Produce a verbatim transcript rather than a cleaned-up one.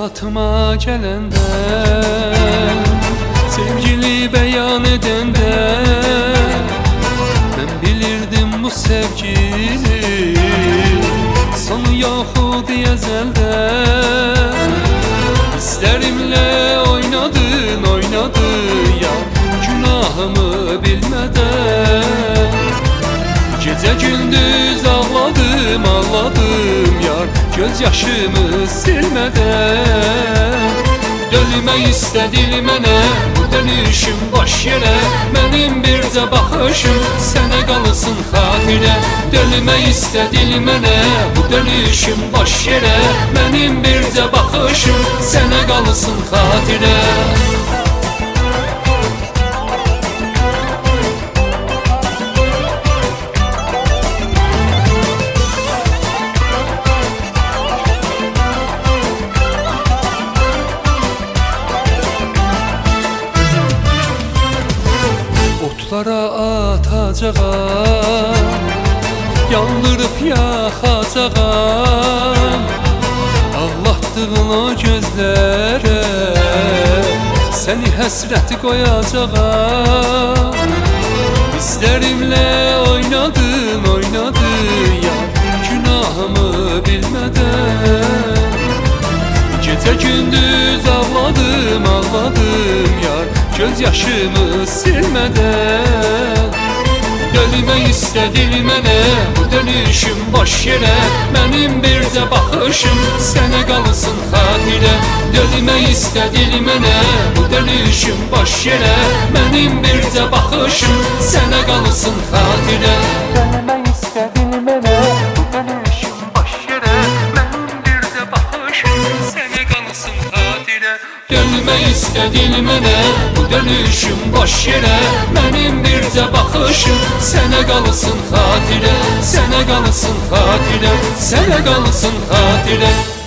hayatıma gelende, sevgili beyan edende, ben bilirdim bu sevgili sonu yoxud ezelde. Hislerimle oynadın oynadı ya, günahımı bilmeden. Gece gündüz ağladım ağladım yar, göz yaşımı silmeden. Dönmək istədil mənə bu dönüşüm boş yerə, mənim bircə baxışım sənə qalsın xatirə. Dönmək istədil mənə bu dönüşüm boş yerə, mənim bircə baxışım sənə qalsın xatirə. Otlara atacağım, yandırıp yakacağım, ağlatdığın o gözlərə səni həsrəti qoyacağım. Hislerimle oynadın oynadı ya, günahımı bilmeden. Gece gündüz ağladım ağladım yar, göz yaşımı silmeden. Dönmək istədil mənə bu dönüşüm boş yerə, mənim bircə baxışım sənə qalsın xatirə. Dönmək istədil mənə bu dönüşüm boş yerə, mənim bircə baxışım sənə qalsın xatirə. Dönmək istədil mənə bu dönüşüm boş yerə, mənim bircə baxışım sənə qalsın xatirə. Dönmək istədil mənə bu dönüşüm boş yerə, mənim bircə baxışım sənə qalsın xatirə. Sənə qalsın xatirə, sənə qalsın xatirə.